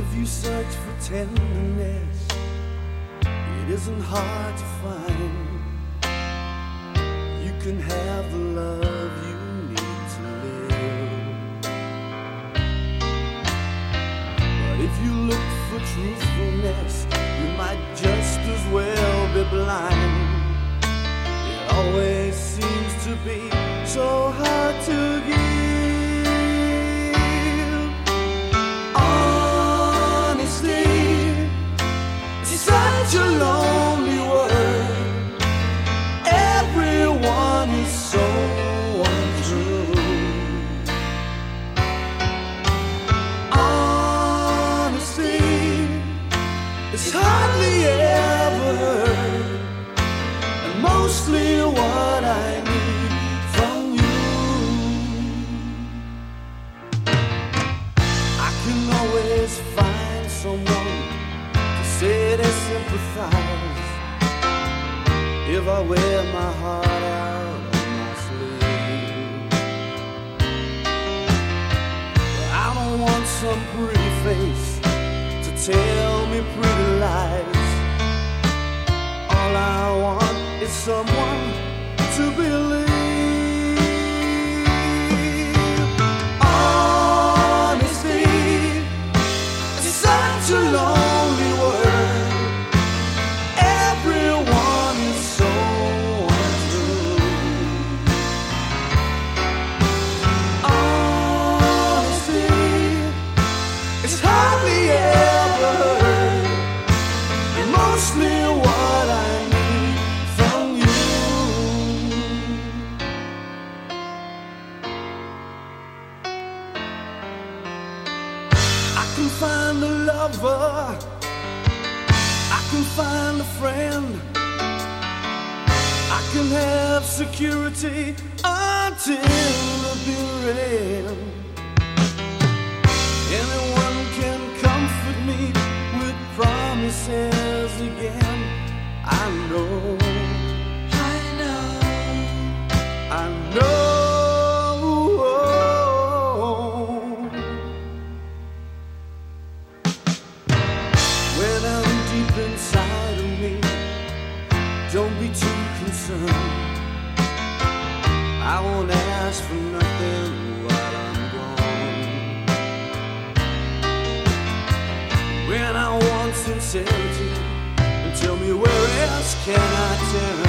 If you search for tenderness, it isn't hard to find. You can have the love you need to live. But if you look for truthfulness, you might just as well be blind. It always seems to be so hard to give. Such a lonely world. Everyone is so untrue. Honesty is hardly ever heard, and mostly what I need from you. I can always find someone say they sympathize if I wear my heart out on my sleeve. But I don't want some pretty face to tell me pretty lies. All I want is someone to believe. Honesty is such a lonely world. I can find a lover, I can find a friend, I can have security until the bitter end. Anyone can comfort me with promises again. I know, I know, I know. Inside of me, don't be too concerned. I won't ask for nothing while I'm gone. When I want sincerity, then tell me where else can I turn?